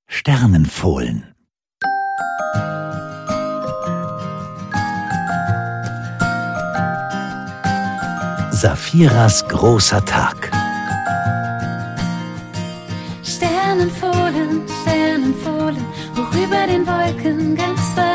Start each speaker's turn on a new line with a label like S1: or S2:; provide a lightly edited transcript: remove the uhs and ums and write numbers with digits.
S1: Sternenfohlen. Saphiras großer Tag.
S2: Sternenfohlen, Sternenfohlen, hoch über den Wolken ganz weit